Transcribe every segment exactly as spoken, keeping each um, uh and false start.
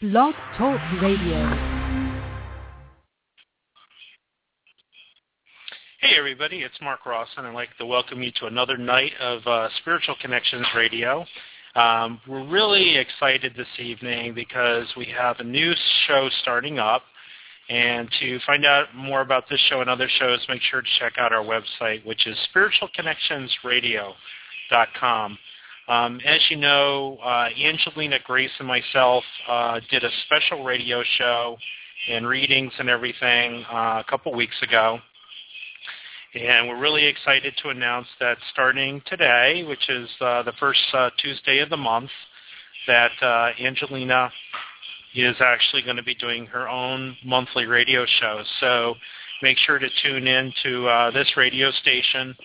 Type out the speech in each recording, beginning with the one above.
Blog Talk Radio. Hey everybody, it's Mark Ross, and I'd like to welcome you to another night of uh, Spiritual Connections Radio. Um, we're really excited this evening because we have a new show starting up, and to find out more about this show and other shows, make sure to check out our website, which is spiritual connections radio dot com. Um, as you know, uh, Angelina Grace and myself uh, did a special radio show and readings and everything uh, a couple weeks ago. And we're really excited to announce that starting today, which is uh, the first uh, Tuesday of the month, that uh, Angelina is actually going to be doing her own monthly radio show. So make sure to tune in to uh, this radio station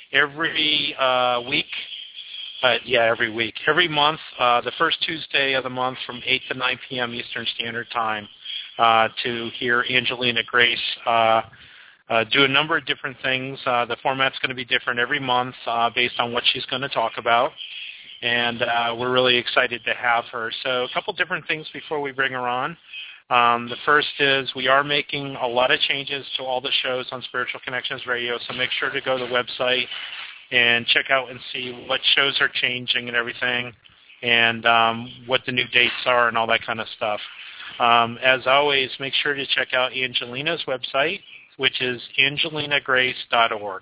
every uh, week. Uh, yeah, every week. Every month, uh, the first Tuesday of the month from eight to nine p.m. Eastern Standard Time uh, to hear Angelina Grace uh, uh, do a number of different things. Uh, the format's going to be different every month uh, based on what she's going to talk about. And uh, we're really excited to have her. So a couple different things before we bring her on. Um, the first is we are making a lot of changes to all the shows on Spiritual Connections Radio, so make sure to go to the website and check out and see what shows are changing and everything, and um, what the new dates are and all that kind of stuff. Um, as always, make sure to check out Angelina's website, which is angelina grace dot org.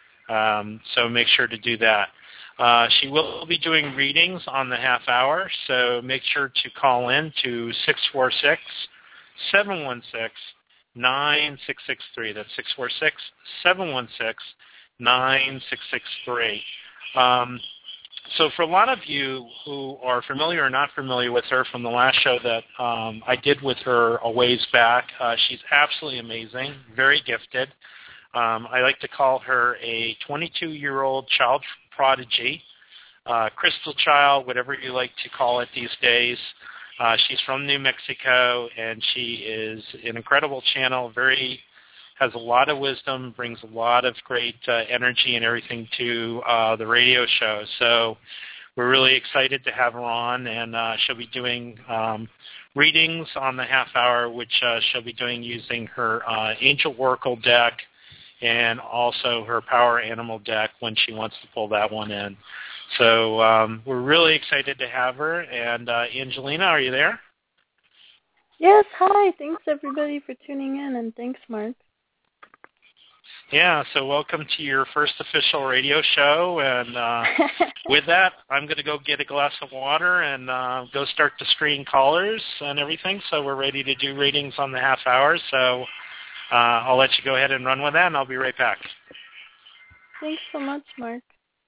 Um, so make sure to do that. Uh, she will be doing readings on the half hour, so make sure to call in to six four six, seven one six, nine six six three. That's six four six, seven one six, nine six six three. Um, so for a lot of you who are familiar or not familiar with her from the last show that um, I did with her a ways back, uh, she's absolutely amazing, very gifted. Um, I like to call her a twenty-two-year-old child prodigy, uh, crystal child, whatever you like to call it these days. Uh, she's from New Mexico, and she is an incredible channel, very has a lot of wisdom, brings a lot of great uh, energy and everything to uh, the radio show. So we're really excited to have her on, and uh, she'll be doing um, readings on the half hour, which uh, she'll be doing using her uh, Angel Oracle deck and also her Power Animal deck when she wants to pull that one in. So um, we're really excited to have her. And uh, Angelina, are you there? Yes, hi. Thanks, everybody, for tuning in, and thanks, Mark. Yeah, so welcome to your first official radio show, and uh, with that, I'm going to go get a glass of water and uh, go start to screen callers and everything, so we're ready to do readings on the half hour, so uh, I'll let you go ahead and run with that, and I'll be right back. Thanks so much, Mark.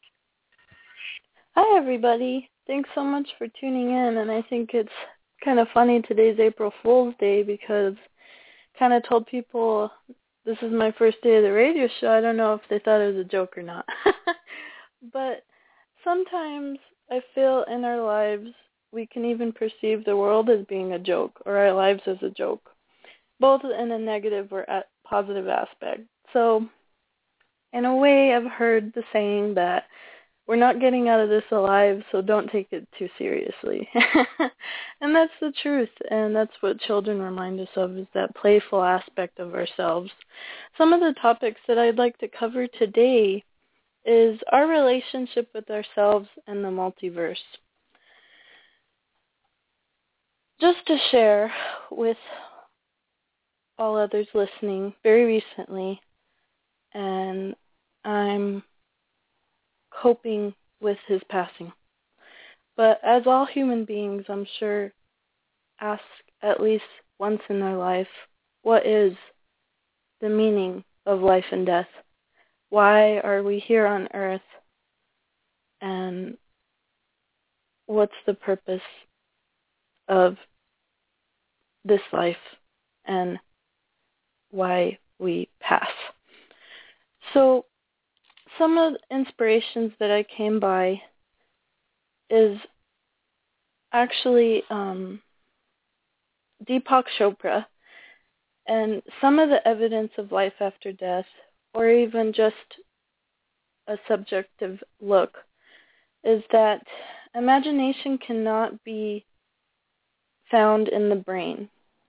Hi, everybody. Thanks so much for tuning in, and I think it's kind of funny today's April Fool's Day because I kind of told people this is my first day of the radio show. I don't know if they thought it was a joke or not. But sometimes I feel in our lives we can even perceive the world as being a joke or our lives as a joke, both in a negative or a positive aspect. So in a way, I've heard the saying that we're not getting out of this alive, so don't take it too seriously. And that's the truth, and that's what children remind us of, is that playful aspect of ourselves. Some of the topics that I'd like to cover today is our relationship with ourselves and the multiverse. Just to share with all others listening, very recently, and I'm coping with his passing. But as all human beings, I'm sure, ask at least once in their life, what is the meaning of life and death? Why are we here on earth? And what's the purpose of this life and why we pass? So some of the inspirations that I came by is actually um, Deepak Chopra, and some of the evidence of life after death, or even just a subjective look, is that imagination cannot be found in the brain.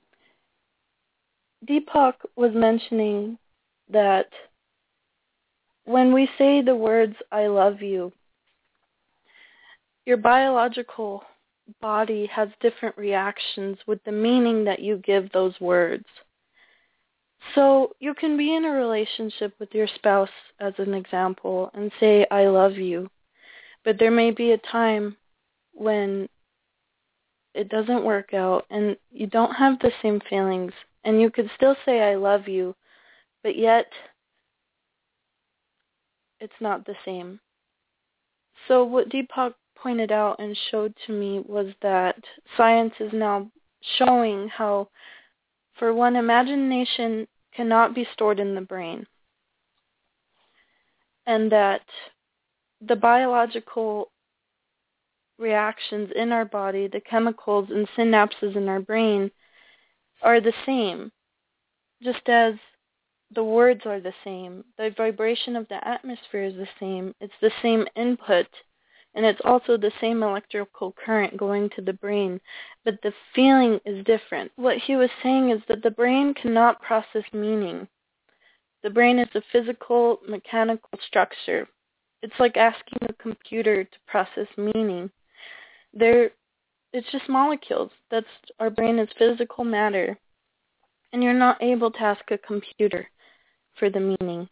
Deepak was mentioning that when we say the words, I love you, your biological body has different reactions with the meaning that you give those words. So you can be in a relationship with your spouse, as an example, and say, I love you. But there may be a time when it doesn't work out and you don't have the same feelings. And you could still say, I love you, but yet it's not the same. So what Deepak pointed out and showed to me was that science is now showing how, for one, imagination cannot be stored in the brain, and that the biological reactions in our body, the chemicals and synapses in our brain, are the same, just as the words are the same. The vibration of the atmosphere is the same. It's the same input, and it's also the same electrical current going to the brain, but the feeling is different. What he was saying is that the brain cannot process meaning. The brain is a physical, mechanical structure. It's like asking a computer to process meaning. There, it's just molecules. That's, our brain is physical matter, and you're not able to ask a computer for the meaning.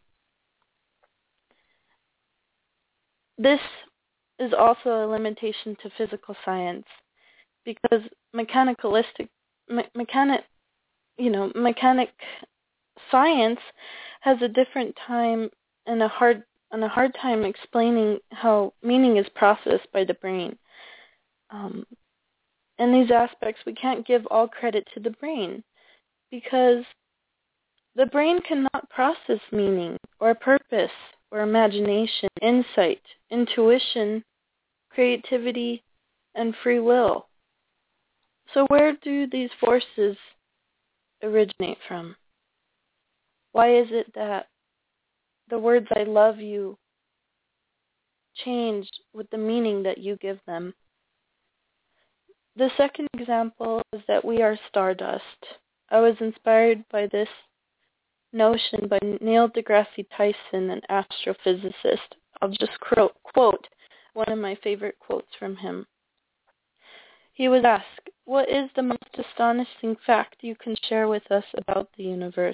This is also a limitation to physical science, because mechanicalistic, me- mechanic, you know, mechanic science has a different time and a hard and a hard time explaining how meaning is processed by the brain. Um, in these aspects, we can't give all credit to the brain, because the brain cannot process meaning or purpose or imagination, insight, intuition, creativity, and free will. So where do these forces originate from? Why is it that the words I love you change with the meaning that you give them? The second example is that we are stardust. I was inspired by this notion by Neil deGrasse Tyson, an astrophysicist. I'll just quote one of my favorite quotes from him. He was asked, what is the most astonishing fact you can share with us about the universe?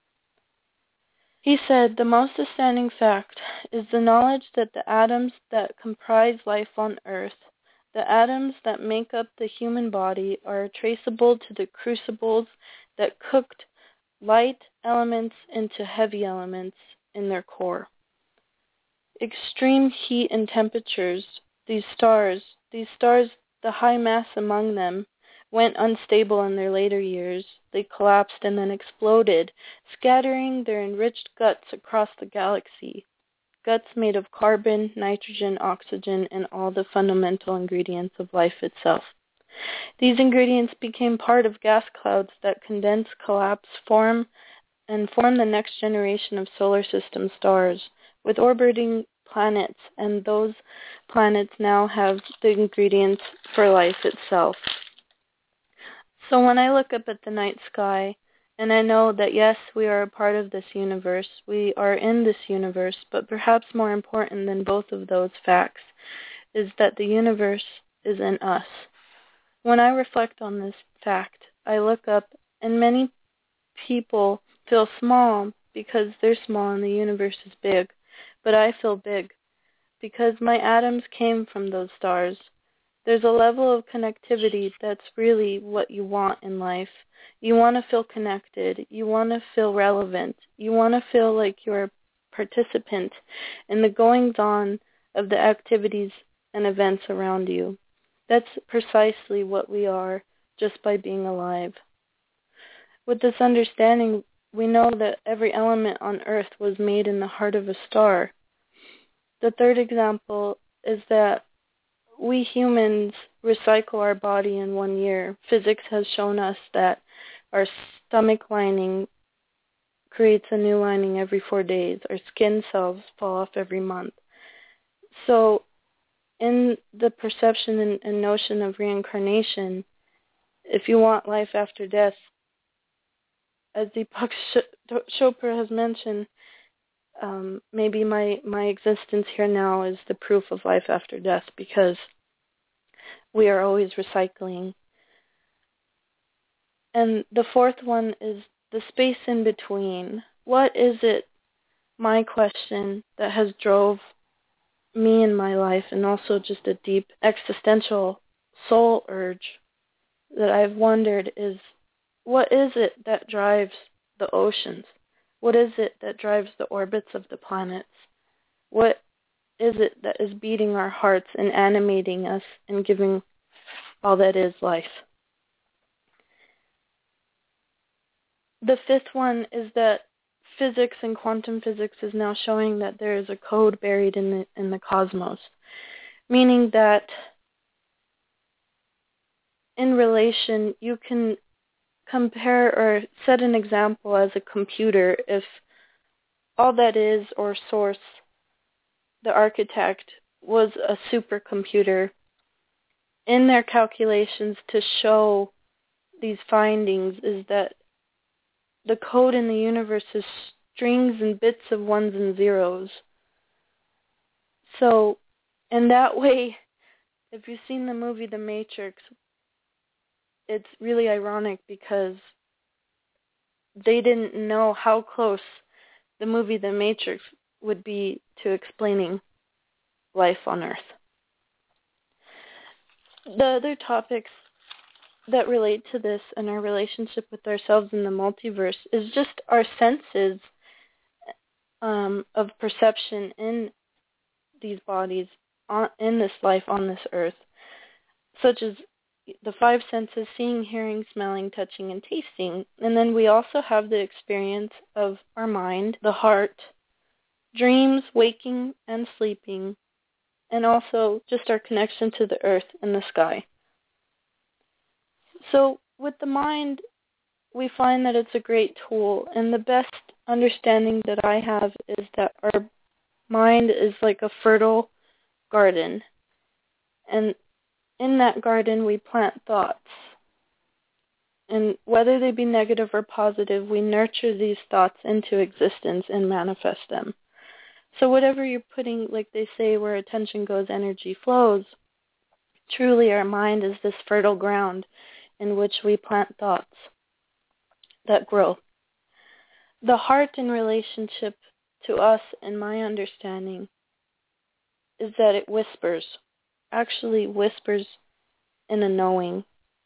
He said, the most astounding fact is the knowledge that the atoms that comprise life on Earth, the atoms that make up the human body, are traceable to the crucibles that cooked light elements into heavy elements in their core. Extreme heat and temperatures, these stars, these stars, the high mass among them, went unstable in their later years. They collapsed and then exploded, scattering their enriched guts across the galaxy. Guts made of carbon, nitrogen, oxygen, and all the fundamental ingredients of life itself. These ingredients became part of gas clouds that condense, collapse, form, and form the next generation of solar system stars, with orbiting planets, and those planets now have the ingredients for life itself. So when I look up at the night sky, and I know that yes, we are a part of this universe, we are in this universe, but perhaps more important than both of those facts is that the universe is in us. When I reflect on this fact, I look up, and many people feel small because they're small and the universe is big, but I feel big because my atoms came from those stars. There's a level of connectivity that's really what you want in life. You want to feel connected. You want to feel relevant. You want to feel like you're a participant in the goings-on of the activities and events around you. That's precisely what we are, just by being alive. With this understanding, we know that every element on Earth was made in the heart of a star. The third example is that we humans recycle our body in one year. Physics has shown us that our stomach lining creates a new lining every four days. Our skin cells fall off every month. So in the perception and, and notion of reincarnation, if you want life after death, as Deepak Chopra has mentioned, um, maybe my, my existence here now is the proof of life after death, because we are always recycling. And the fourth one is the space in between. What is it, my question, that has drove me in my life, and also just a deep existential soul urge that I've wondered is, what is it that drives the oceans? What is it that drives the orbits of the planets? What is it that is beating our hearts and animating us and giving all that is life? The fifth one is that physics and quantum physics is now showing that there is a code buried in the, in the cosmos, meaning that in relation you can compare or set an example as a computer. If all that is, or source, the architect, was a supercomputer, in their calculations to show these findings is that the code in the universe is strings and bits of ones and zeros. So, in that way, if you've seen the movie The Matrix, it's really ironic because they didn't know how close the movie The Matrix would be to explaining life on Earth. The other topics that relate to this and our relationship with ourselves in the multiverse is just our senses um, of perception in these bodies, on, in this life on this earth, such as the five senses: seeing, hearing, smelling, touching, and tasting. And then we also have the experience of our mind, the heart, dreams, waking and sleeping, and also just our connection to the earth and the sky. So with the mind, we find that it's a great tool, and the best understanding that I have is that our mind is like a fertile garden, and in that garden we plant thoughts, and whether they be negative or positive, we nurture these thoughts into existence and manifest them. So whatever you're putting, like they say, where attention goes, energy flows. Truly our mind is this fertile ground in which we plant thoughts that grow. The heart in relationship to us, in my understanding, is that it whispers, actually whispers in a knowing.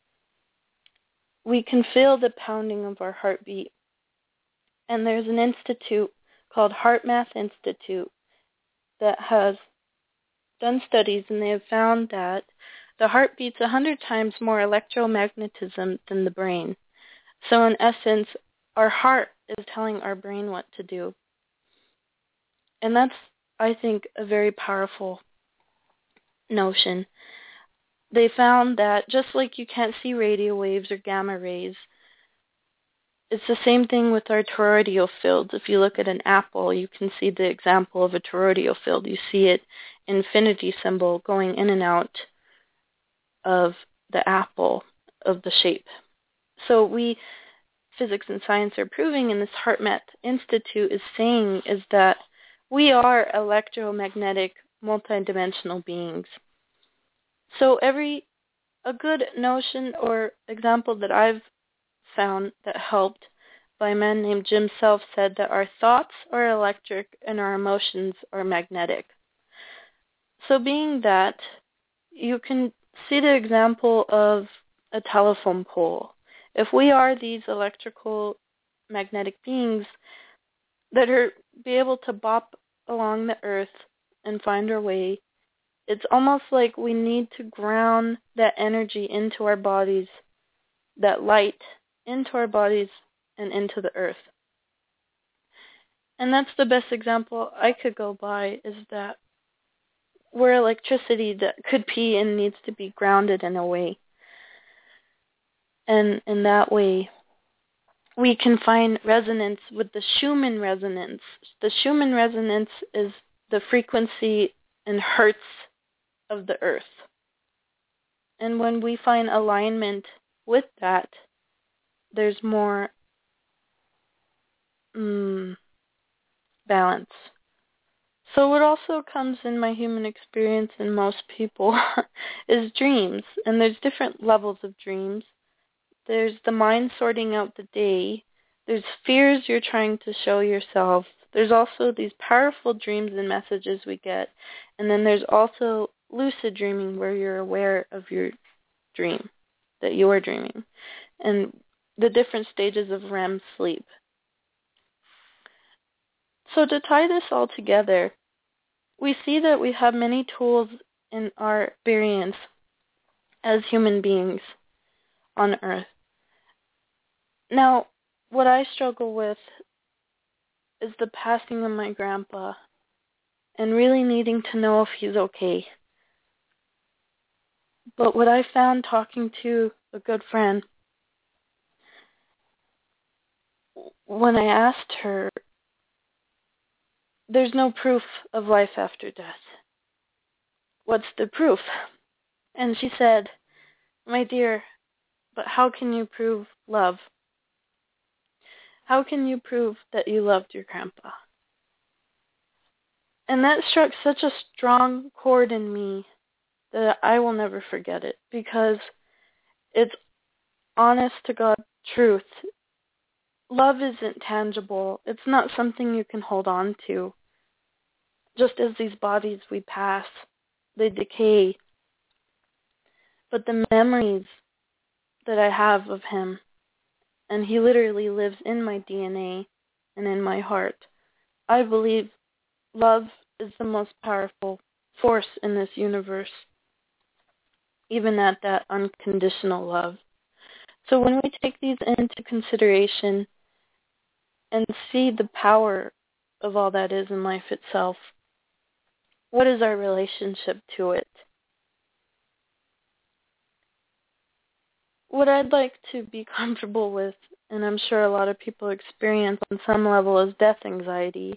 We can feel the pounding of our heartbeat. And there's an institute called HeartMath Institute that has done studies, and they have found that the heart beats one hundred times more electromagnetism than the brain. So in essence, our heart is telling our brain what to do. And that's, I think, a very powerful notion. They found that just like you can't see radio waves or gamma rays, it's the same thing with our toroidal fields. If you look at an apple, you can see the example of a toroidal field. You see it infinity symbol going in and out of the apple of the shape. So we, physics and science are proving, and this HeartMath Institute is saying, is that we are electromagnetic, multidimensional beings. So every, a good notion or example that I've found that helped by a man named Jim Self said that our thoughts are electric and our emotions are magnetic. So being that, you can see the example of a telephone pole. If we are these electrical magnetic beings that are be able to bop along the earth and find our way, it's almost like we need to ground that energy into our bodies, that light into our bodies and into the earth. And that's the best example I could go by, is that we're electricity that could be and needs to be grounded in a way. And in that way, we can find resonance with the Schumann resonance. The Schumann resonance is the frequency in hertz of the earth. And when we find alignment with that, there's more mm, balance. So what also comes in my human experience in most people is dreams. And there's different levels of dreams. There's the mind sorting out the day. There's fears you're trying to show yourself. There's also these powerful dreams and messages we get. And then there's also lucid dreaming, where you're aware of your dream, that you are dreaming, and the different stages of R E M sleep. So to tie this all together, we see that we have many tools in our experience as human beings on Earth. Now, what I struggle with is the passing of my grandpa and really needing to know if he's okay. But what I found talking to a good friend, when I asked her, there's no proof of life after death. What's the proof? And she said, my dear, but how can you prove love? How can you prove that you loved your grandpa? And that struck such a strong chord in me that I will never forget it, because it's honest to God truth. Love isn't tangible. It's not something you can hold on to. Just as these bodies we pass, they decay. But the memories that I have of him, and he literally lives in my D N A and in my heart, I believe love is the most powerful force in this universe, even at that unconditional love. So when we take these into consideration and see the power of all that is in life itself, what is our relationship to it? What I'd like to be comfortable with, and I'm sure a lot of people experience on some level, is death anxiety.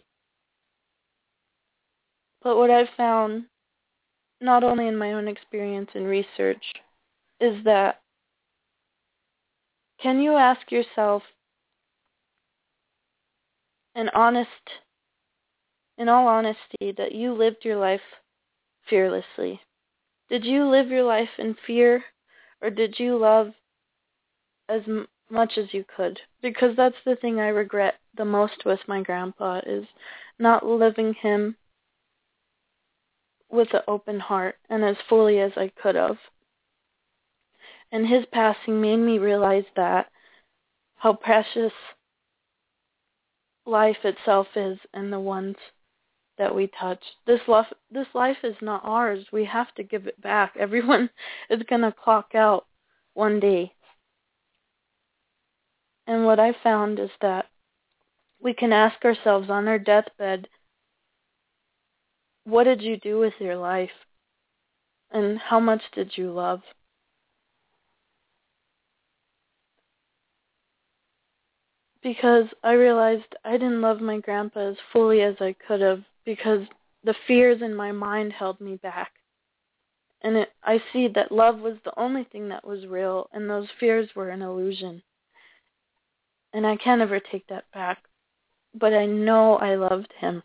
But what I've found, not only in my own experience and research, is that can you ask yourself an honest, in all honesty, that you lived your life fearlessly? Did you live your life in fear, or did you love as m- much as you could? Because that's the thing I regret the most with my grandpa, is not living him with an open heart and as fully as I could have. And his passing made me realize that, how precious life itself is and the ones that we touch. This life, this life is not ours. We have to give it back. Everyone is going to clock out one day. And what I found is that we can ask ourselves on our deathbed, what did you do with your life? And how much did you love? Because I realized I didn't love my grandpa as fully as I could have, because the fears in my mind held me back. And it, I see that love was the only thing that was real, and those fears were an illusion. And I can't ever take that back. But I know I loved him.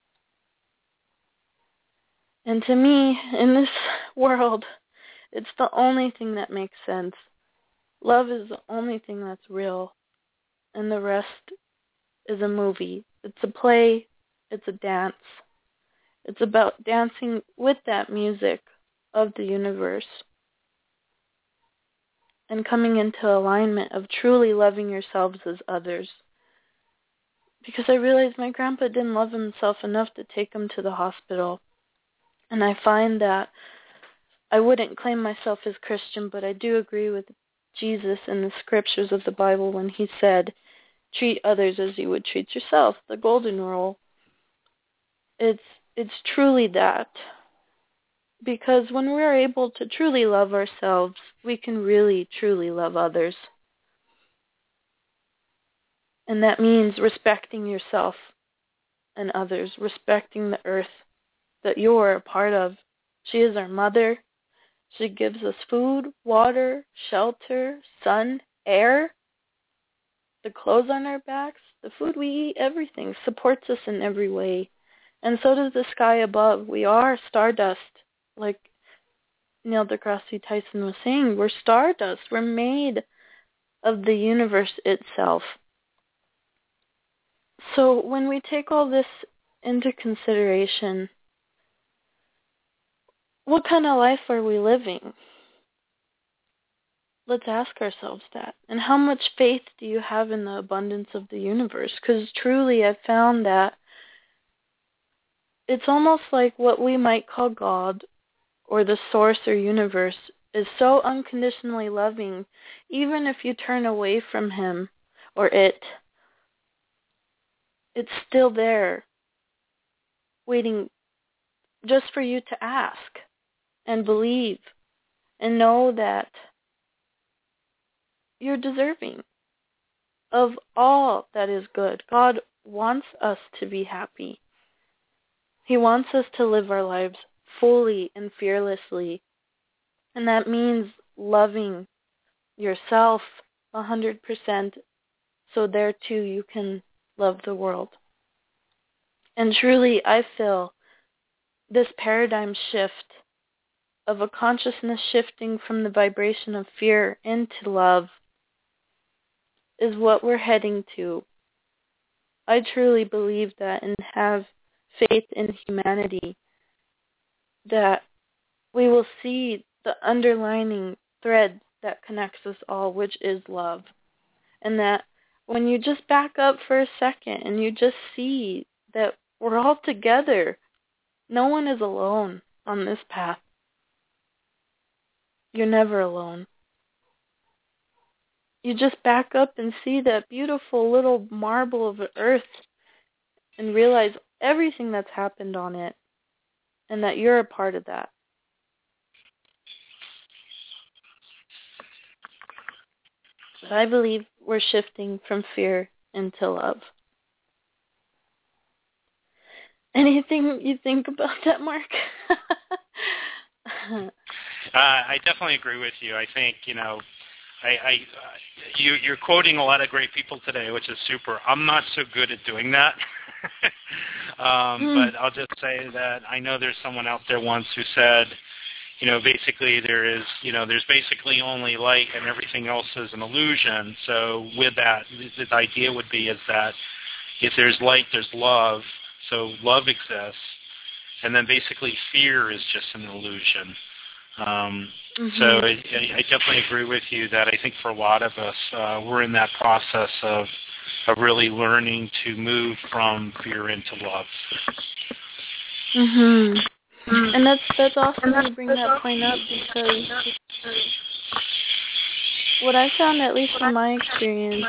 And to me, in this world, it's the only thing that makes sense. Love is the only thing that's real. And the rest is a movie. It's a play. It's a dance. It's about dancing with that music of the universe and coming into alignment of truly loving yourselves as others. Because I realized my grandpa didn't love himself enough to take him to the hospital. And I find that I wouldn't claim myself as Christian, but I do agree with Jesus in the scriptures of the Bible when he said, treat others as you would treat yourself, the golden rule. It's it's truly that. Because when we're able to truly love ourselves, we can really, truly love others. And that means respecting yourself and others, respecting the earth that you are a part of. She is our mother. She gives us food, water, shelter, sun, air, the clothes on our backs, the food we eat, everything supports us in every way. And so does the sky above. We are stardust, like Neil deGrasse Tyson was saying. We're stardust. We're made of the universe itself. So when we take all this into consideration, what kind of life are we living? Let's ask ourselves that. And how much faith do you have in the abundance of the universe? Because truly I've found that it's almost like what we might call God or the source or universe is so unconditionally loving, even if you turn away from him or it, it's still there, waiting just for you to ask and believe and know that you're deserving of all that is good. God wants us to be happy. He wants us to live our lives fully and fearlessly. And that means loving yourself one hundred percent so there too you can love the world. And truly, I feel this paradigm shift of a consciousness shifting from the vibration of fear into love is what we're heading to. I truly believe that and have faith in humanity that we will see the underlining thread that connects us all, which is love. And that when you just back up for a second and you just see that we're all together, no one is alone on this path. You're never alone. You just back up and see that beautiful little marble of the earth and realize everything that's happened on it and that you're a part of that. But I believe we're shifting from fear into love. Anything you think about that, Mark? uh, I definitely agree with you. I think, you know, I, I uh, you, you're quoting a lot of great people today, which is super. I'm not so good at doing that. um, mm. But I'll just say that I know there's someone out there once who said, you know, basically there is, you know, there's basically only light and everything else is an illusion. So with that, the, the idea would be is that if there's light, there's love. So love exists. And then basically fear is just an illusion. Um, mm-hmm. So I, I definitely agree with you that I think for a lot of us, uh, we're in that process of of really learning to move from fear into love. Mhm. And that's that's awesome you bring that point up, because what I found, at least in my experience.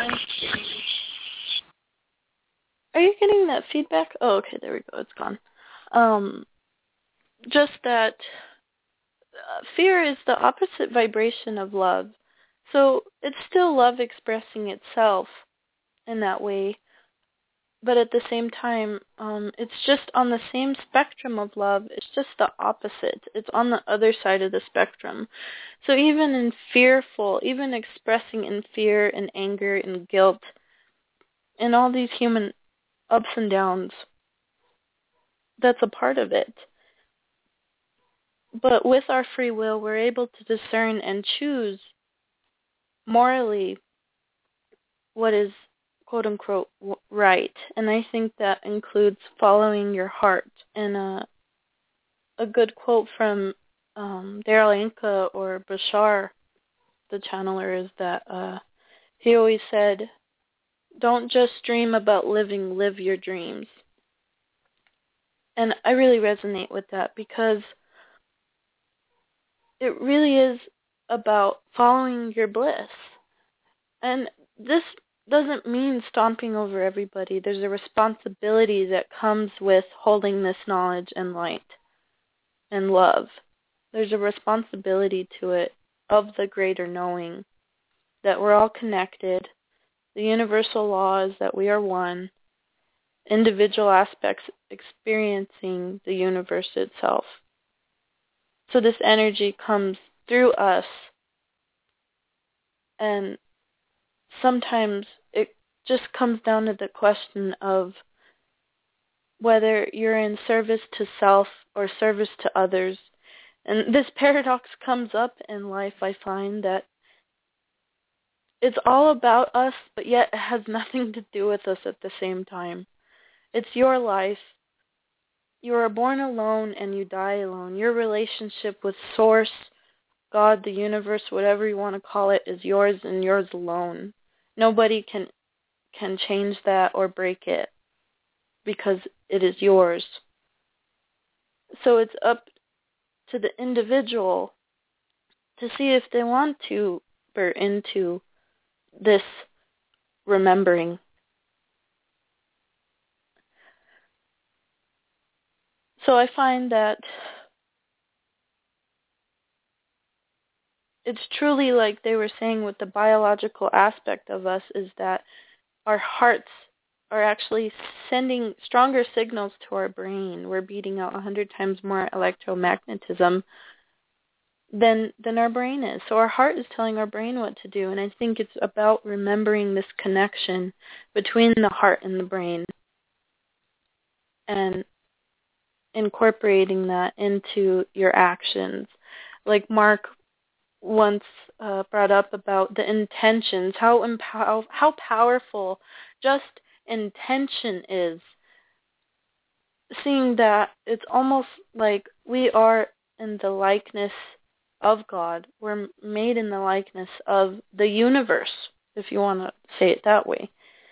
Are you getting that feedback? Oh, okay, there we go. It's gone. Um, just that uh, fear is the opposite vibration of love. So it's still love expressing itself in that way. But at the same time, um, it's just on the same spectrum of love. It's just the opposite. It's on the other side of the spectrum. So even in fearful, even expressing in fear and anger and guilt and all these human ups and downs, that's a part of it. But with our free will, we're able to discern and choose morally what is quote-unquote right. And I think that includes following your heart. And uh, a good quote from um, Darryl Anka or Bashar, the channeler, is that uh, he always said, don't just dream about living, live your dreams. And I really resonate with that, because it really is about following your bliss. And this doesn't mean stomping over everybody. There's a responsibility that comes with holding this knowledge and light and love. There's a responsibility to it of the greater knowing that we're all connected. The universal law is that we are one. Individual aspects experiencing the universe itself. So this energy comes through us. And sometimes it just comes down to the question of whether you're in service to self or service to others. And this paradox comes up in life, I find, that it's all about us, but yet it has nothing to do with us at the same time. It's your life. You are born alone and you die alone. Your relationship with Source, God, the universe, whatever you want to call it, is yours and yours alone. Nobody can can change that or break it because it is yours. So it's up to the individual to see if they want to enter into this remembering. So I find that it's truly like they were saying with the biological aspect of us is that our hearts are actually sending stronger signals to our brain. We're beating out one hundred times more electromagnetism than than our brain is. So our heart is telling our brain what to do. And I think it's about remembering this connection between the heart and the brain and incorporating that into your actions. Like Mark once uh, brought up about the intentions, how empow- how powerful just intention is. Seeing that it's almost like we are in the likeness of God. We're made in the likeness of the universe, if you want to say it that way.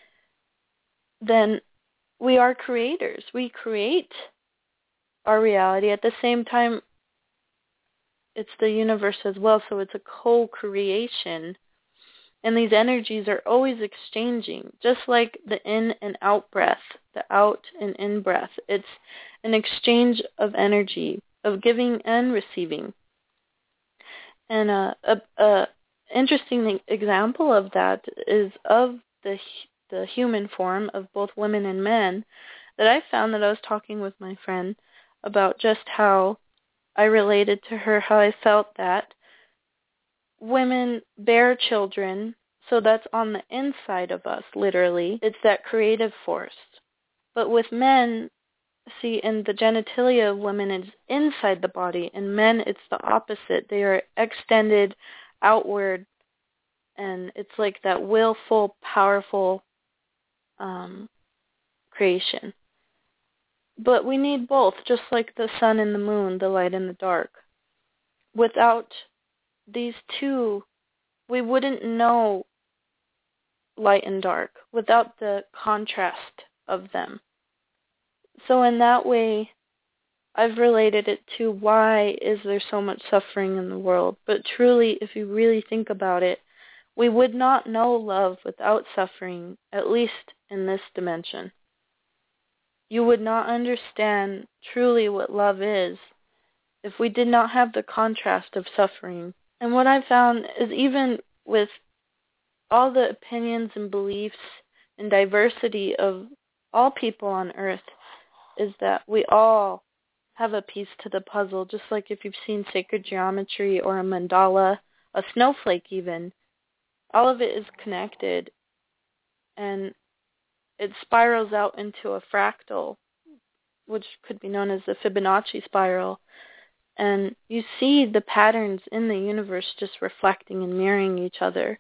Then we are creators. We create our reality. At the same time, it's the universe as well, so it's a co-creation. And these energies are always exchanging, just like the in and out breath, the out and in breath. It's an exchange of energy, of giving and receiving. And a, a, a interesting example of that is of the the human form of both women and men, that I found that I was talking with my friend about just how I related to her, how I felt that women bear children, so that's on the inside of us, literally. It's that creative force. But with men, see, in the genitalia of women, it's inside the body. In men, it's the opposite. They are extended outward, and it's like that willful, powerful um, creation. But we need both, just like the sun and the moon, the light and the dark. Without these two, we wouldn't know light and dark, without the contrast of them. So in that way, I've related it to why is there so much suffering in the world. But truly, if you really think about it, we would not know love without suffering, at least in this dimension. You would not understand truly what love is if we did not have the contrast of suffering. And what I found is even with all the opinions and beliefs and diversity of all people on earth, is that we all have a piece to the puzzle, just like if you've seen sacred geometry or a mandala, a snowflake even. All of it is connected, and it spirals out into a fractal, which could be known as the Fibonacci spiral. And you see the patterns in the universe just reflecting and mirroring each other.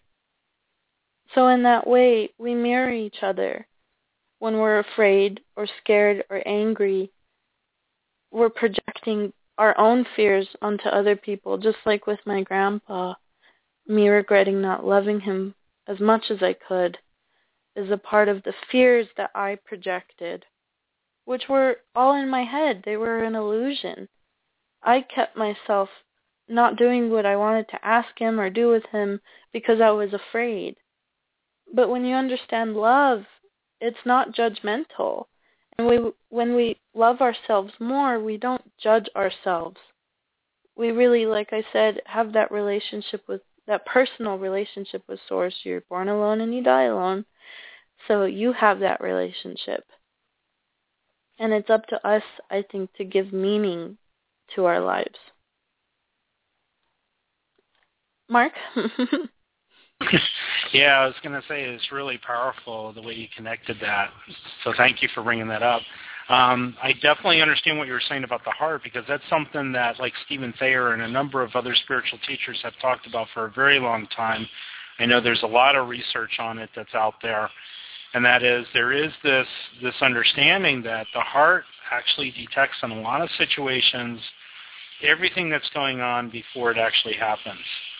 So in that way, we mirror each other. When we're afraid or scared or angry, we're projecting our own fears onto other people, just like with my grandpa. Me regretting not loving him as much as I could is a part of the fears that I projected, which were all in my head. They were an illusion. I kept myself not doing what I wanted to ask him or do with him because I was afraid. But when you understand love, it's not judgmental. And we, when we love ourselves more, we don't judge ourselves. We really, like I said, have that relationship with, that personal relationship with Source. You're born alone and you die alone. So you have that relationship. And it's up to us, I think, to give meaning to our lives. Mark? Yeah, I was going to say it's really powerful the way you connected that. So thank you for bringing that up. Um, I definitely understand what you were saying about the heart, because that's something that, like Stephen Thayer and a number of other spiritual teachers have talked about for a very long time. I know there's a lot of research on it that's out there, and that is there is this this understanding that the heart actually detects in a lot of situations everything that's going on before it actually happens.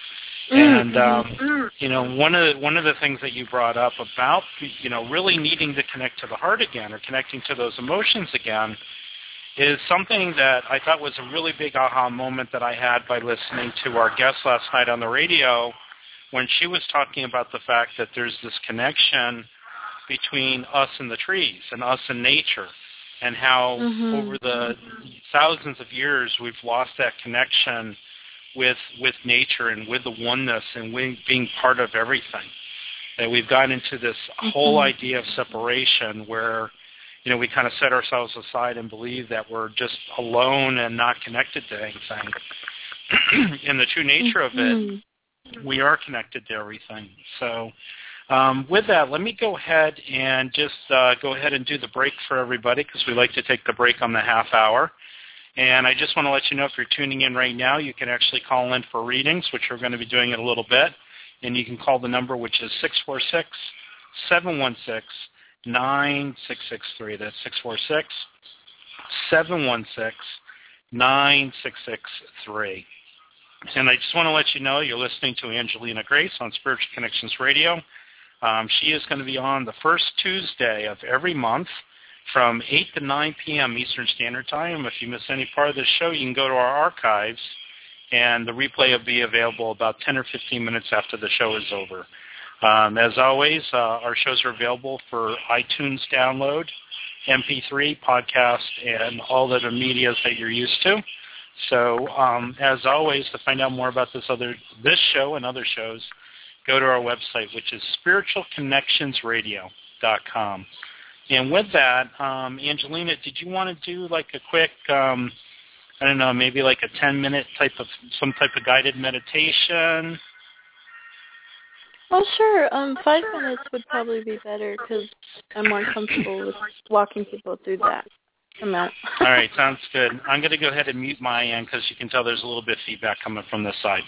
And um, you know, one of the, one of the things that you brought up about you know really needing to connect to the heart again, or connecting to those emotions again, is something that I thought was a really big aha moment that I had by listening to our guest last night on the radio, when she was talking about the fact that there's this connection between us and the trees and us and nature, and how mm-hmm. over the thousands of years we've lost that connection with with nature and with the oneness and with being part of everything. That we've gotten into this mm-hmm. whole idea of separation where, you know, we kind of set ourselves aside and believe that we're just alone and not connected to anything. In the true nature mm-hmm. of it, we are connected to everything. So um, with that, let me go ahead and just uh, go ahead and do the break for everybody, because we like to take the break on the half hour. And I just want to let you know, if you're tuning in right now, you can actually call in for readings, which we're going to be doing in a little bit. And you can call the number, which is six four six, seven one six, nine six six three. That's six four six, seven one six, nine six six three. And I just want to let you know you're listening to Angelina Grace on Spiritual Connections Radio. Um, she is going to be on the first Tuesday of every month from eight to nine p.m. Eastern Standard Time. If you miss any part of the show, you can go to our archives, and the replay will be available about ten or fifteen minutes after the show is over. Um, as always, uh, our shows are available for iTunes download, M P three, podcast, and all the other medias that you're used to. So, um, as always, to find out more about this other this show and other shows, go to our website, which is spiritual connections radio dot com. And with that, um, Angelina, did you want to do like a quick, um, I don't know, maybe like a ten-minute type of, some type of guided meditation? Oh, sure. Um, five minutes would probably be better, because I'm more comfortable with walking people through that amount. All right, sounds good. I'm going to go ahead and mute my end, because you can tell there's a little bit of feedback coming from this side.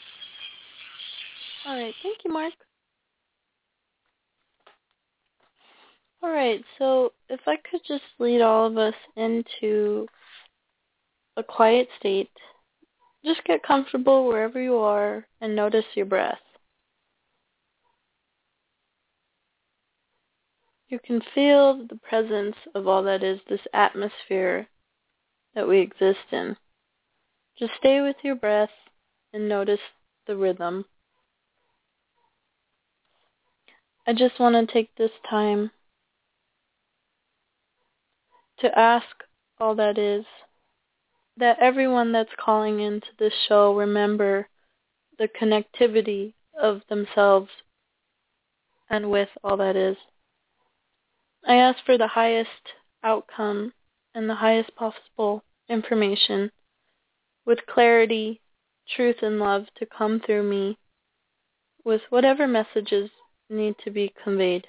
All right, thank you, Mark. All right, so if I could just lead all of us into a quiet state, just get comfortable wherever you are and notice your breath. You can feel the presence of all that is this atmosphere that we exist in. Just stay with your breath and notice the rhythm. I just want to take this time to ask all that is, that everyone that's calling into this show remember the connectivity of themselves and with all that is. I ask for the highest outcome and the highest possible information with clarity, truth, and love to come through me with whatever messages need to be conveyed.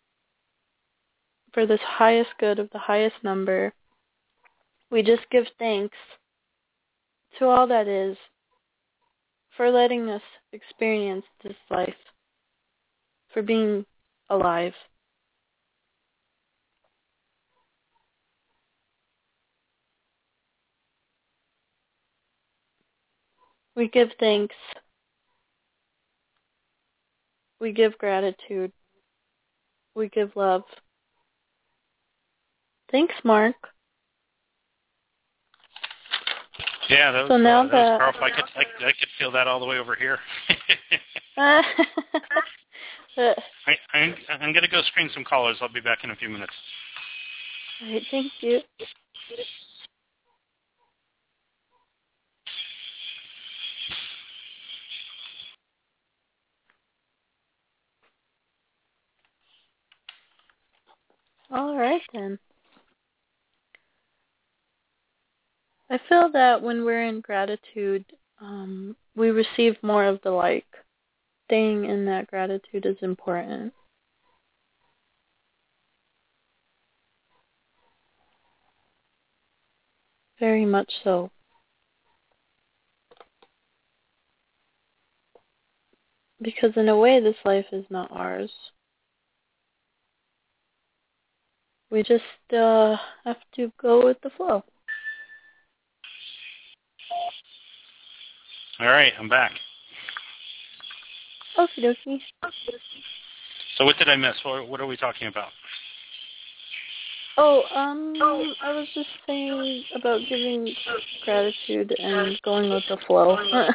For this highest good of the highest number, we just give thanks to all that is for letting us experience this life, for being alive. We give thanks. We give gratitude. We give love. Thanks, Mark. Yeah, that was, so now uh, that that, was powerful. I could, I, I could feel that all the way over here. uh, I, I'm, I'm going to go screen some callers. I'll be back in a few minutes. All right, thank you. All right, then. I feel that when we're in gratitude, um, we receive more of the like. Staying in that gratitude is important. Very much so. Because in a way, this life is not ours. We just uh, have to go with the flow. All right, I'm back. Okie dokie. So what did I miss? What, what are we talking about? Oh, um, I was just saying about giving gratitude and going with the flow.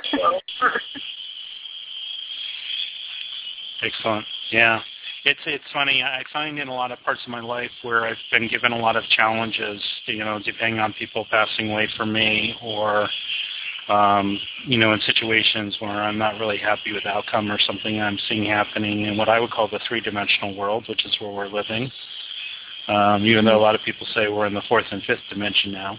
Excellent. Yeah. It's it's funny. I find in a lot of parts of my life where I've been given a lot of challenges, you know, depending on people passing away from me or, um, you know, in situations where I'm not really happy with the outcome or something I'm seeing happening in what I would call the three-dimensional world, which is where we're living. Um, even though a lot of people say we're in the fourth and fifth dimension now.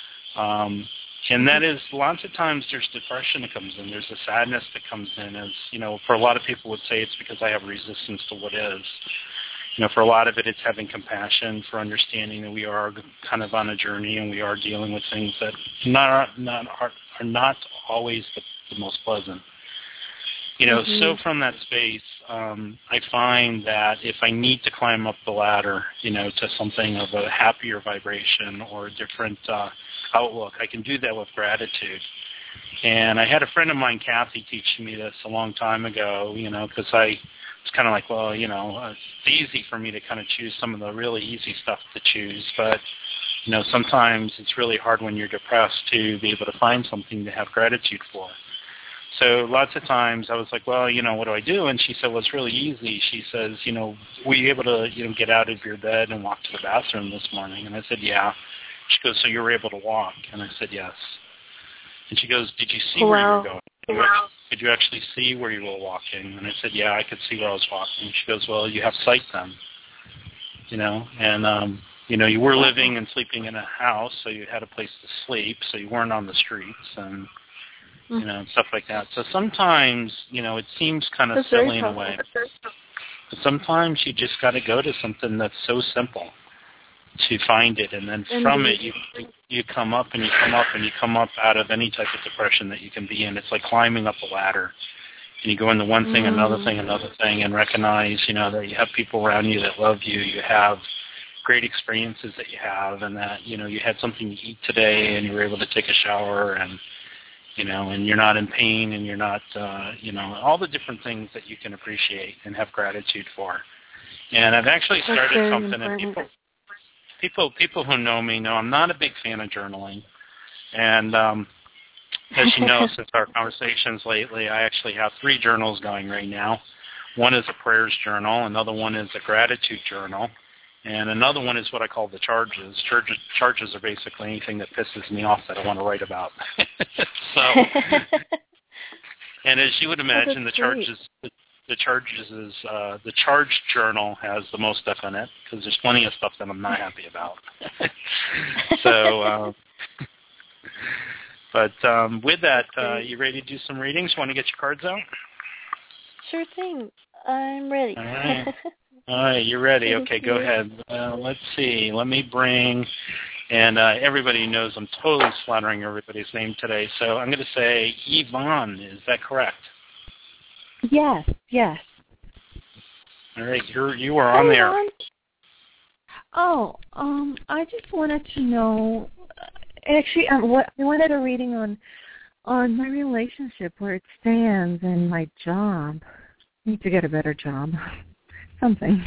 Um, and that is, lots of times there's depression that comes in. There's a sadness that comes in. As, you know, for a lot of people would say it's because I have resistance to what is. You know, for a lot of it, it's having compassion, for understanding that we are kind of on a journey and we are dealing with things that not, not are, are not always the, the most pleasant. You know, mm-hmm. So from that space, um, I find that if I need to climb up the ladder, you know, to something of a happier vibration or a different uh, outlook, I can do that with gratitude. And I had a friend of mine, Kathy, teaching me this a long time ago, you know, because I was kind of like, well, you know, it's easy for me to kind of choose some of the really easy stuff to choose, but, you know, sometimes it's really hard when you're depressed to be able to find something to have gratitude for. So lots of times I was like, well, you know, what do I do? And she said, well, it's really easy. She says, you know, were you able to, you know, get out of your bed and walk to the bathroom this morning? And I said, yeah. She goes, so you were able to walk? And I said, yes. And she goes, did you see wow. where you were going? Did you, actually, did you actually see where you were walking? And I said, yeah, I could see where I was walking. She goes, well, you have sight then, you know, and, um, you know, you were living and sleeping in a house, so you had a place to sleep, so you weren't on the streets and, you know, stuff like that. So sometimes, you know, it seems kind of that's silly in a way. But sometimes you just got to go to something that's so simple to find it, and then Indeed. From it you you come up and you come up and you come up out of any type of depression that you can be in. It's like climbing up a ladder, and you go into one thing, mm. another thing, another thing, and recognize, you know, that you have people around you that love you. You have great experiences that you have, and that, you know, you had something to eat today, and you were able to take a shower, and you know, and you're not in pain, and you're not, uh, you know, all the different things that you can appreciate and have gratitude for. And I've actually started something, important. and people, people, people who know me know I'm not a big fan of journaling. And um, as you know, since our conversations lately, I actually have three journals going right now. One is a prayers journal, another one is a gratitude journal, and another one is what I call the charges. Charges, charges are basically anything that pisses me off that I want to write about. So, and as you would imagine, oh, the charges, the, the charges is uh, the charge journal has the most stuff in it because there's plenty of stuff that I'm not happy about. So, um, but um, with that, uh, you ready to do some readings? Want to get your cards out? Sure thing. I'm ready. All right. All right, you're ready. Okay, go ahead. Uh, let's see. Let me bring, and uh, everybody knows I'm totally slaughtering everybody's name today, so I'm going to say Yvonne. Is that correct? Yes, yes. All right, you're, you are on there. Oh, um, I just wanted to know, actually, um, what, I wanted a reading on, on my relationship, where it stands, and my job. I need to get a better job. Something.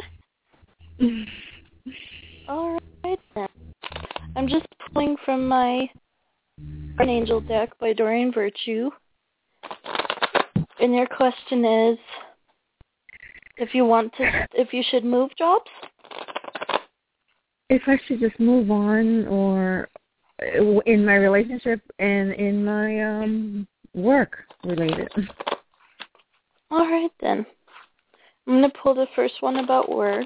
All right then. I'm just pulling from my An Angel deck by Doreen Virtue. And your question is, if you want to, if you should move jobs? If I should just move on, or in my relationship and in my um work related. All right then. I'm going to pull the first one about work.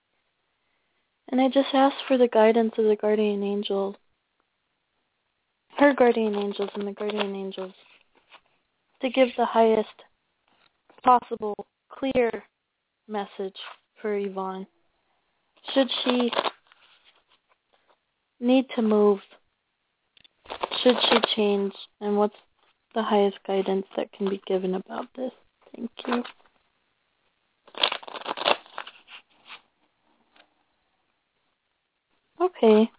And I just asked for the guidance of the guardian angel. her guardian angels and the guardian angels to give the highest possible clear message for Yvonne. Should she need to move? Should she change? And what's the highest guidance that can be given about this? Thank you. Okay.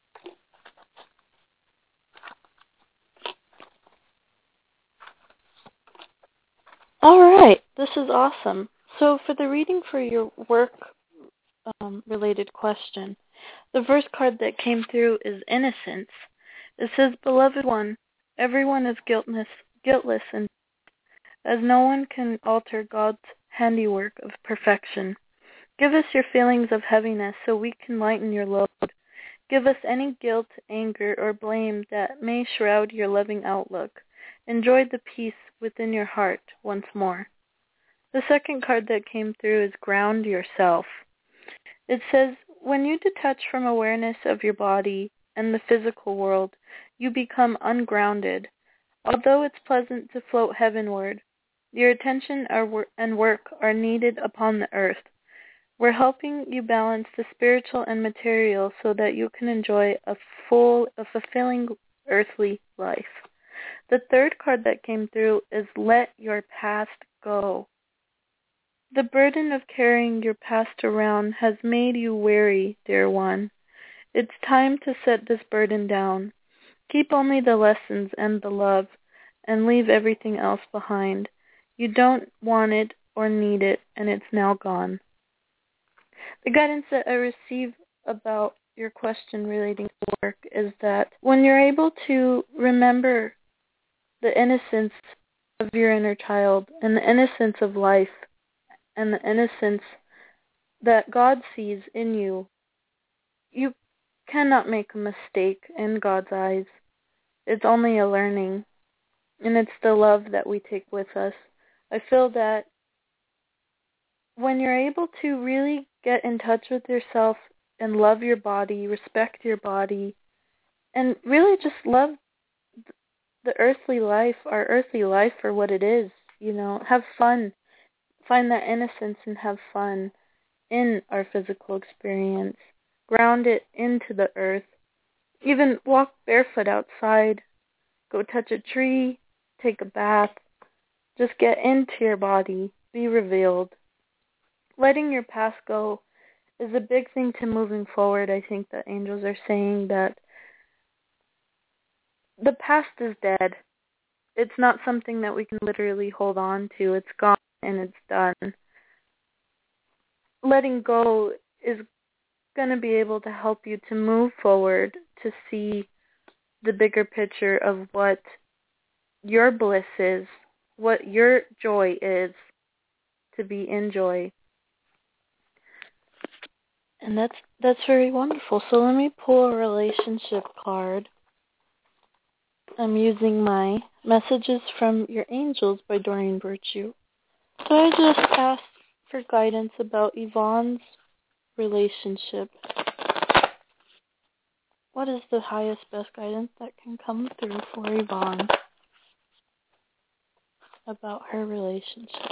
All right. This is awesome. So for the reading for your work um, related question, the first card that came through is Innocence. It says, Beloved one, everyone is guiltless, guiltless, and as no one can alter God's handiwork of perfection. Give us your feelings of heaviness so we can lighten your load. Give us any guilt, anger, or blame that may shroud your loving outlook. Enjoy the peace within your heart once more. The second card that came through is Ground Yourself. It says, when you detach from awareness of your body and the physical world, you become ungrounded. Although it's pleasant to float heavenward, your attention and work are needed upon the earth. We're helping you balance the spiritual and material so that you can enjoy a full, a fulfilling earthly life. The third card that came through is Let Your Past Go. The burden of carrying your past around has made you weary, dear one. It's time to set this burden down. Keep only the lessons and the love, and leave everything else behind. You don't want it or need it, and it's now gone. The guidance that I receive about your question relating to work is that when you're able to remember the innocence of your inner child and the innocence of life and the innocence that God sees in you, you cannot make a mistake in God's eyes. It's only a learning, and it's the love that we take with us. I feel that when you're able to really get in touch with yourself and love your body, respect your body, and really just love the earthly life, our earthly life for what it is, you know, have fun, find that innocence and have fun in our physical experience, ground it into the earth, even walk barefoot outside, go touch a tree, take a bath, just get into your body, be revealed. Letting your past go is a big thing to moving forward. I think the angels are saying that the past is dead. It's not something that we can literally hold on to. It's gone and it's done. Letting go is going to be able to help you to move forward, to see the bigger picture of what your bliss is, what your joy is, to be in joy. And that's that's very wonderful. So let me pull a relationship card. I'm using my Messages from Your Angels by Doreen Virtue. So I just asked for guidance about Yvonne's relationship. What is the highest, best guidance that can come through for Yvonne about her relationship?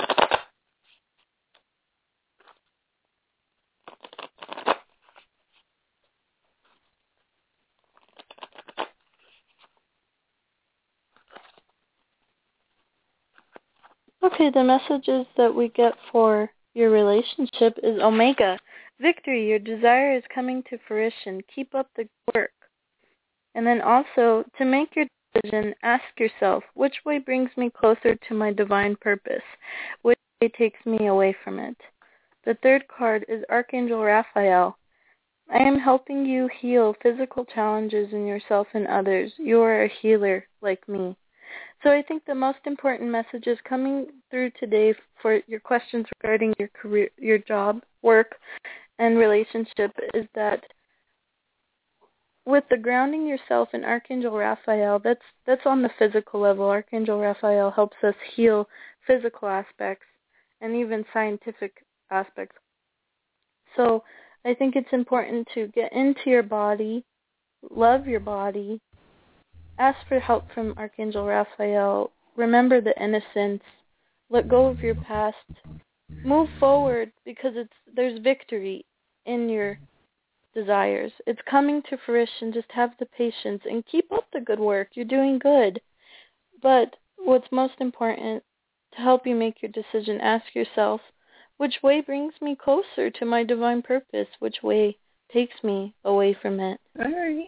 Okay, the messages that we get for your relationship is Omega. Victory, your desire is coming to fruition. Keep up the work. And then also, to make your decision, ask yourself, which way brings me closer to my divine purpose? Which way takes me away from it? The third card is Archangel Raphael. I am helping you heal physical challenges in yourself and others. You are a healer like me. So I think the most important messages coming through today for your questions regarding your career, your job, work, and relationship is that with the grounding yourself in Archangel Raphael, that's that's on the physical level. Archangel Raphael helps us heal physical aspects and even scientific aspects. So I think it's important to get into your body, love your body, ask for help from Archangel Raphael. Remember the innocence. Let go of your past. Move forward because it's there's victory in your desires. It's coming to fruition. Just have the patience and keep up the good work. You're doing good. But what's most important, to help you make your decision, ask yourself, which way brings me closer to my divine purpose? Which way takes me away from it? All right.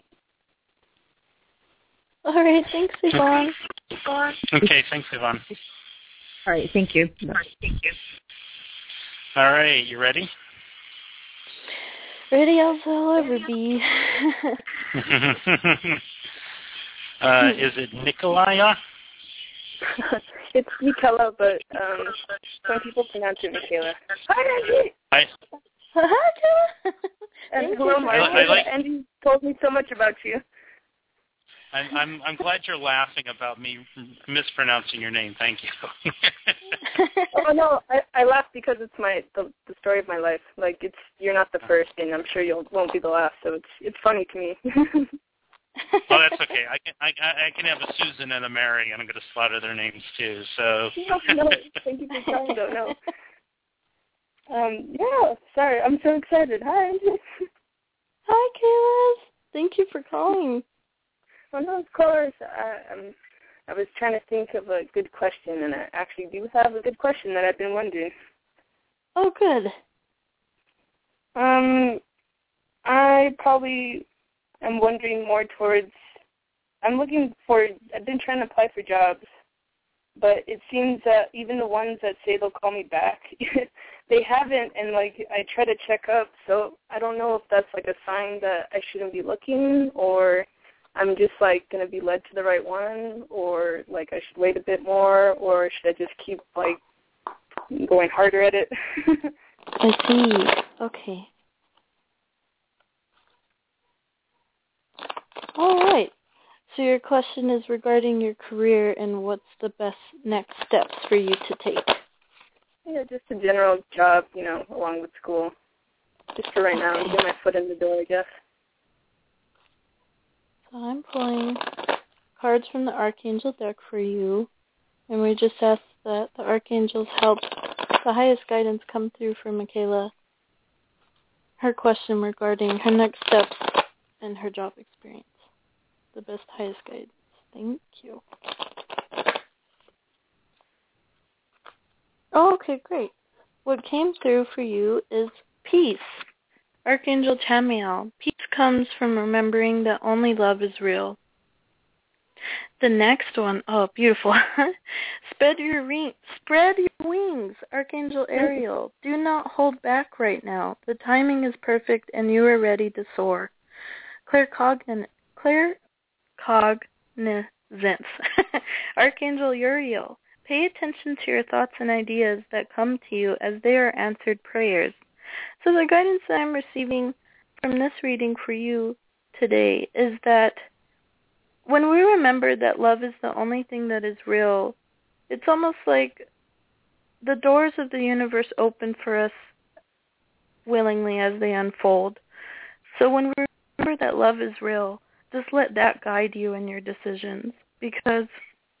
All right. Thanks, Yvonne. Okay. Thanks, Yvonne. All right. Thank you. All right. Thank you. All right. You ready? Ready as I'll ever be. uh, is it Nikolaya? It's Michaela, but um, some people pronounce it Michaela. Hi, Andy. Hi. Hi, And hello, Mark. I, I like, Andy told me so much about you. I'm, I'm I'm glad you're laughing about me mispronouncing your name. Thank you. Oh no, I, I laugh because it's my the, the story of my life. Like it's you're not the first, and I'm sure you won't be the last. So it's it's funny to me. Oh, that's okay. I can I, I can have a Susan and a Mary, and I'm going to slaughter their names too. So. No, no, thank you for trying. Don't know. Um, yeah, sorry, I'm so excited. Hi. Hi, Kayla. Thank you for calling. Oh no, of course. I, um, I was trying to think of a good question, and I actually do have a good question that I've been wondering. Oh, good. Um, I probably am wondering more towards, I'm looking for, I've been trying to apply for jobs, but it seems that even the ones that say they'll call me back, they haven't, and, like, I try to check up, so I don't know if that's, like, a sign that I shouldn't be looking, or I'm just, like, going to be led to the right one, or, like, I should wait a bit more, or should I just keep, like, going harder at it? I see. Okay. All right. So your question is regarding your career and what's the best next steps for you to take? Yeah, just a general job, you know, along with school. Just for right now, Okay. get my foot in the door, I guess. So I'm pulling cards from the Archangel deck for you, and we just ask that the Archangels help the highest guidance come through for Michaela. Her question regarding her next steps and her job experience. The best, highest guidance. Thank you. Oh, okay, great. What came through for you is peace. Archangel Chamuel. Peace comes from remembering that only love is real. The next one, oh, beautiful. Spread your ring, spread your wings, Archangel Ariel. Do not hold back right now. The timing is perfect, and you are ready to soar. Claircogn- claircognizance. Archangel Uriel. Pay attention to your thoughts and ideas that come to you as they are answered prayers. So the guidance that I'm receiving from this reading for you today is that when we remember that love is the only thing that is real, it's almost like the doors of the universe open for us willingly as they unfold. So when we remember that love is real, just let that guide you in your decisions, because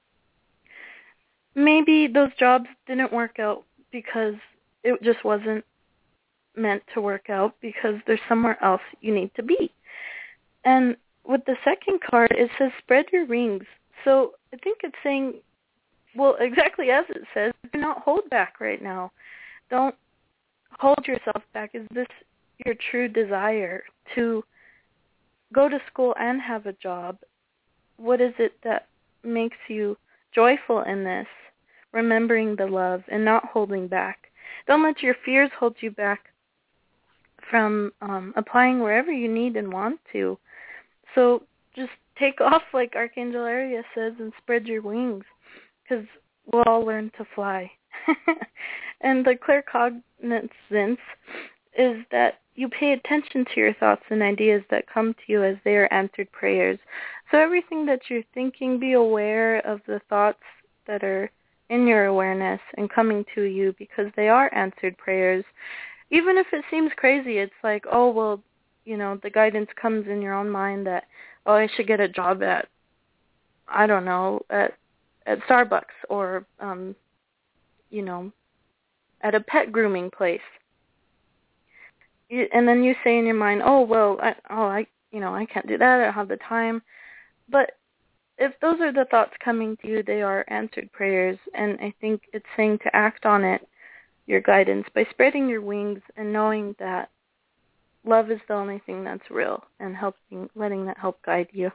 maybe those jobs didn't work out because it just wasn't meant to work out, because there's somewhere else you need to be. And with the second card, it says spread your wings. So I think it's saying, well, exactly as it says, do not hold back right now. Don't hold yourself back. Is this your true desire to go to school and have a job? What is it that makes you joyful in this? Remembering the love and not holding back. Don't let your fears hold you back from um, applying wherever you need and want to. So just take off, like Archangel Ariel says, and spread your wings, because we'll all learn to fly. And the claircognizance is that you pay attention to your thoughts and ideas that come to you as they are answered prayers. So everything that you're thinking, be aware of the thoughts that are in your awareness and coming to you, because they are answered prayers. Even if it seems crazy, it's like, oh, well, you know, the guidance comes in your own mind that, oh, I should get a job at I don't know, at at Starbucks or, um, you know, at a pet grooming place. You, and then you say in your mind, oh, well, I, oh, I, you know, I can't do that. I don't have the time. But if those are the thoughts coming to you, they are answered prayers. And I think it's saying to act on it, your guidance, by spreading your wings and knowing that love is the only thing that's real, and helping, letting that help guide you.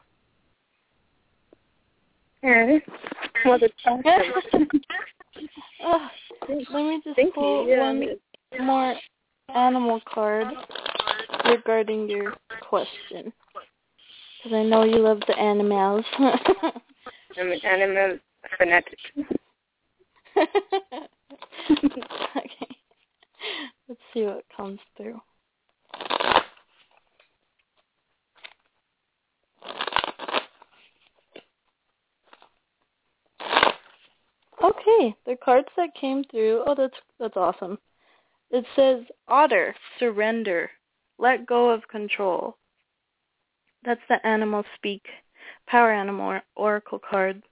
Yeah. Well, that's awesome. Oh, let me just Thank pull you. Yeah. one more animal card regarding your question, because I know you love the animals. I'm an animal fanatic. Okay. Let's see what comes through. Okay, the cards that came through, oh, that's that's awesome. It says, Otter, surrender, let go of control. That's the Animal Speak Power Animal Oracle card.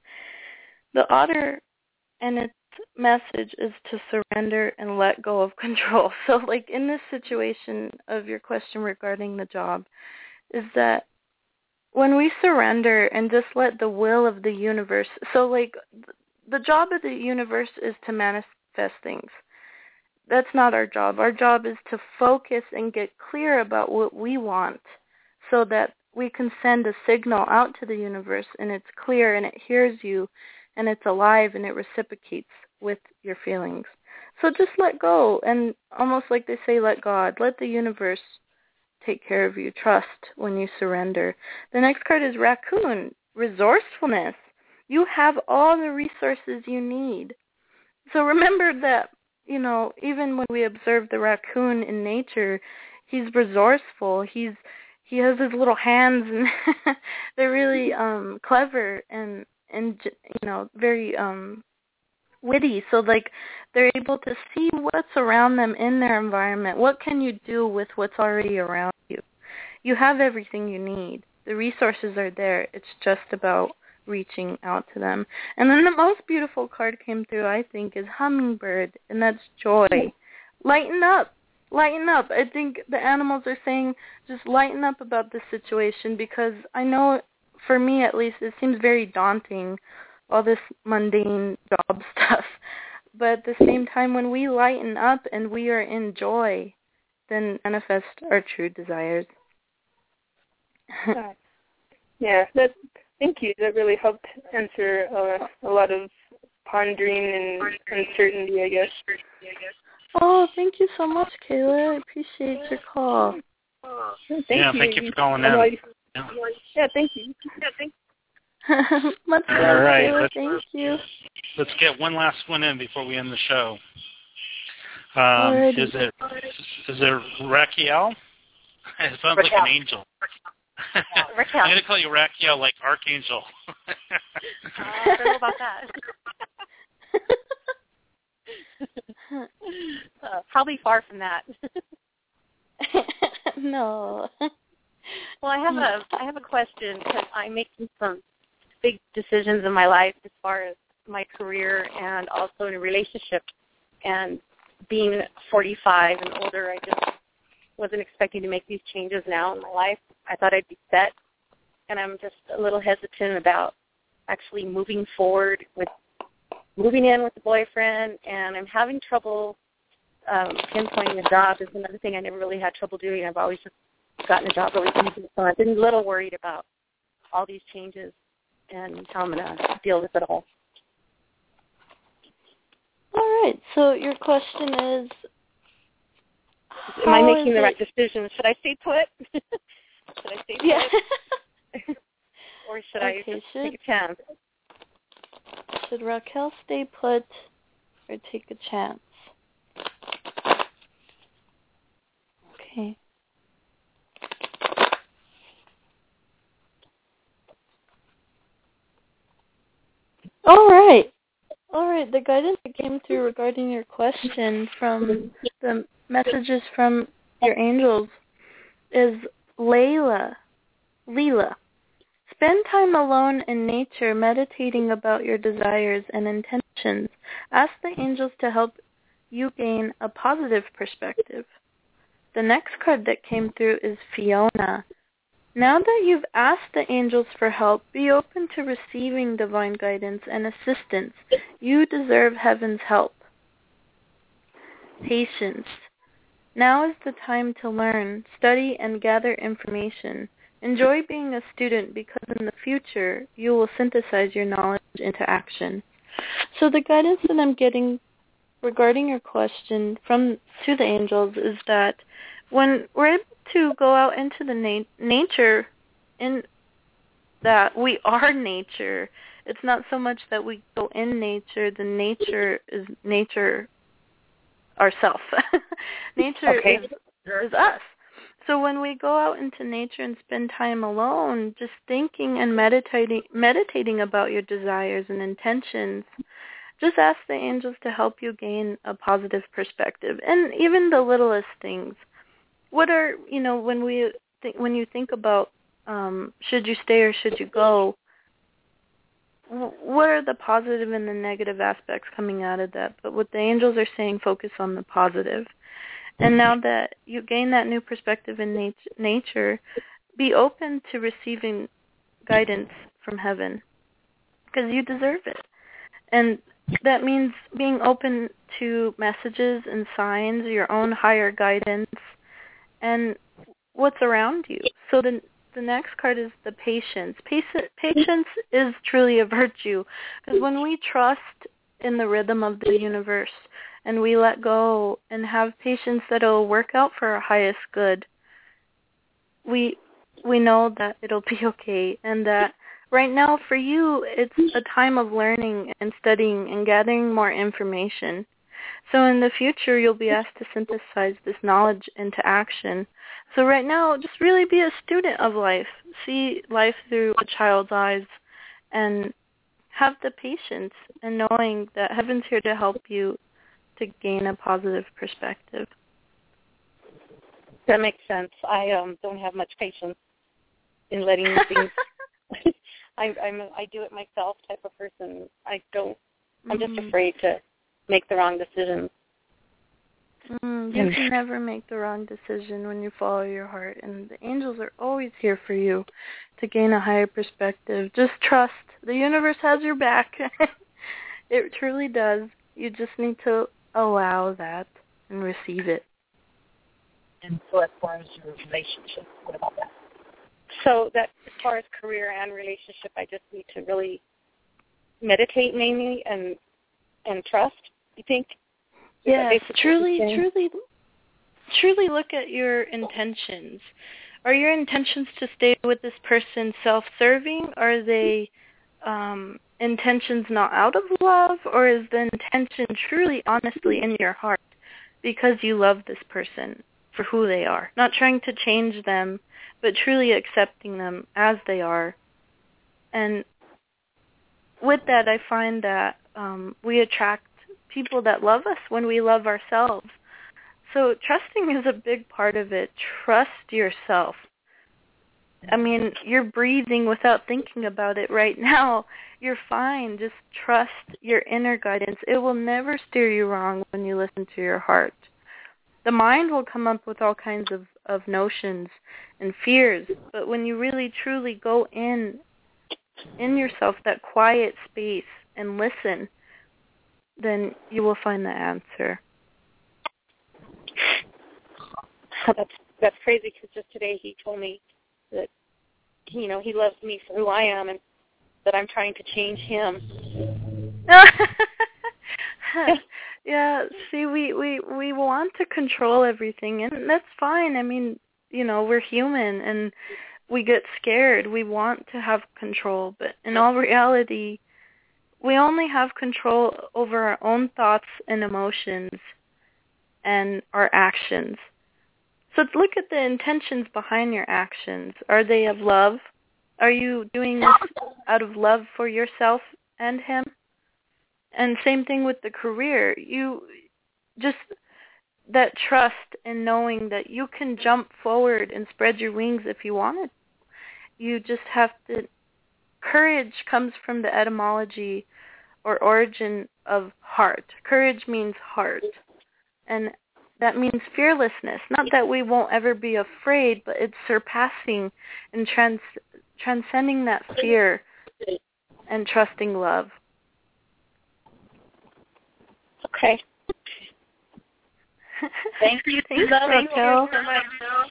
The otter and its message is to surrender and let go of control. So, like, in this situation of your question regarding the job, is that when we surrender and just let the will of the universe, so, like, the job of the universe is to manifest things. That's not our job. Our job is to focus and get clear about what we want so that we can send a signal out to the universe and it's clear and it hears you and it's alive and it reciprocates with your feelings. So just let go, and almost like they say, let God, let the universe take care of you. Trust when you surrender. The next card is Raccoon, resourcefulness. You have all the resources you need. So remember that, you know, even when we observe the raccoon in nature, he's resourceful. He's he has his little hands, and they're really um, clever and and you know very um, witty. So like they're able to see what's around them in their environment. What can you do with what's already around you? You have everything you need. The resources are there. It's just about reaching out to them. And then the most beautiful card came through, I think, is Hummingbird, and that's joy. Lighten up. Lighten up. I think the animals are saying just lighten up about this situation, because I know, for me at least, it seems very daunting, all this mundane job stuff. But at the same time, when we lighten up and we are in joy, then manifest our true desires. Yeah, that. Thank you. That really helped answer uh, a lot of pondering and uncertainty, I guess. Oh, thank you so much, Kayla. I appreciate your call. Thank yeah, you. thank you for calling in. Yeah, yeah thank you. Yeah, thank you. Much All love, right, Kayla. let's, Thank you. Let's get one last one in before we end the show. Um, is it is it Raquel? It sounds Raquel. Like an angel. Uh, I'm going to call you Raquel, like Archangel. uh, I don't know about that. uh, probably far from that. No. Well, I have a I have a question, because I'm making some big decisions in my life as far as my career and also in a relationship. And being forty-five and older, I just wasn't expecting to make these changes now in my life. I thought I'd be set, and I'm just a little hesitant about actually moving forward with moving in with the boyfriend, and I'm having trouble um, pinpointing a job. Is another thing I never really had trouble doing. I've always just gotten a job really easy, so I've been a little worried about all these changes and how I'm going to deal with it all. All right, so your question is, am I making the it? right decision? Should I stay put? Should I stay put? Yeah. Or should okay, I just should, take a chance? Should Raquel stay put or take a chance? Okay. All right. All right. The guidance that came through regarding your question from the messages from your angels is Layla. Leela. Spend time alone in nature, meditating about your desires and intentions. Ask the angels to help you gain a positive perspective. The next card that came through is Fiona. Now that you've asked the angels for help, be open to receiving divine guidance and assistance. You deserve heaven's help. Patience. Now is the time to learn, study, and gather information. Enjoy being a student because in the future you will synthesize your knowledge into action. So the guidance that I'm getting regarding your question from to the angels is that when we're able to go out into the na- nature, in that we are nature, it's not so much that we go in nature, the nature is nature ourself. Nature okay. is, is us. So when we go out into nature and spend time alone, just thinking and meditating meditating about your desires and intentions, just ask the angels to help you gain a positive perspective. And even the littlest things. What are, you know, when we think, when you think about um, should you stay or should you go, what are the positive and the negative aspects coming out of that? But what the angels are saying, focus on the positive. And now that you gain that new perspective in nat- nature, be open to receiving guidance from heaven because you deserve it. And that means being open to messages and signs, your own higher guidance, and what's around you. So the the next card is the patience. Patience, patience is truly a virtue because when we trust in the rhythm of the universe and we let go and have patience that it'll work out for our highest good, we we know that it'll be okay, and that right now for you it's a time of learning and studying and gathering more information. So in the future you'll be asked to synthesize this knowledge into action. So right now just really be a student of life. See life through a child's eyes and have the patience and knowing that heaven's here to help you to gain a positive perspective. That makes sense. I um, don't have much patience in letting things. I, I'm a, I do it myself type of person. I don't. I'm just mm-hmm. afraid to make the wrong decisions. Mm, you can never make the wrong decision when you follow your heart, and the angels are always here for you to gain a higher perspective. Just trust. The universe has your back. It truly does. You just need to allow that and receive it. And so as far as your relationship, what about that? So that as far as career and relationship, I just need to really meditate mainly and and trust, you think? Yeah, truly, truly, truly look at your intentions. Are your intentions to stay with this person self-serving? Are they um, intentions not out of love? Or is the intention truly, honestly in your heart because you love this person for who they are? Not trying to change them, but truly accepting them as they are. And with that, I find that um, we attract people that love us when we love ourselves. So trusting is a big part of it. Trust yourself. I mean, you're breathing without thinking about it right now. You're fine. Just trust your inner guidance. It will never steer you wrong when you listen to your heart. The mind will come up with all kinds of, of notions and fears, but when you really truly go in in yourself, that quiet space, and listen, then you will find the answer. That's that's crazy because just today he told me that, you know, he loves me for who I am and that I'm trying to change him. Yeah, see, we, we, we want to control everything, and that's fine. I mean, you know, we're human, and we get scared. We want to have control, but in all reality, we only have control over our own thoughts and emotions and our actions. So look at the intentions behind your actions. Are they of love? Are you doing this out of love for yourself and him? And same thing with the career. You just, that trust in knowing that you can jump forward and spread your wings if you wanted. You just have to courage comes from the etymology or origin of heart. Courage means heart. And that means fearlessness. Not that we won't ever be afraid, but it's surpassing and trans- transcending that fear and trusting love. Okay. Thank you. Thanks, Thank Raquel. you so much.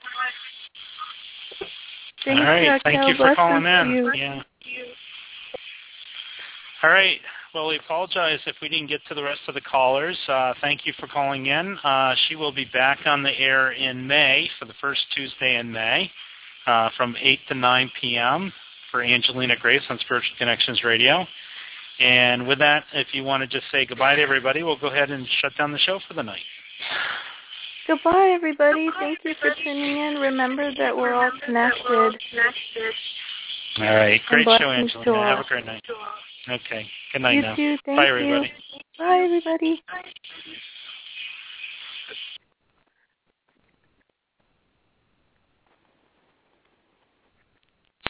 Thanks, All right. Raquel. Thank you for Blessings calling to in. you. Yeah. All right. Well, we apologize if we didn't get to the rest of the callers. Uh, thank you for calling in. Uh, she will be back on the air in May for the first Tuesday in May uh, from eight to nine p.m. for Angelina Grace on Spiritual Connections Radio. And with that, if you want to just say goodbye to everybody, we'll go ahead and shut down the show for the night. Goodbye, everybody. Thank you for tuning in. Remember that we're all connected. All right. Great And show, blessings to Angelina. all. Have a great night. Okay. Good night You now. too. Thank Bye, you. everybody. Bye, everybody.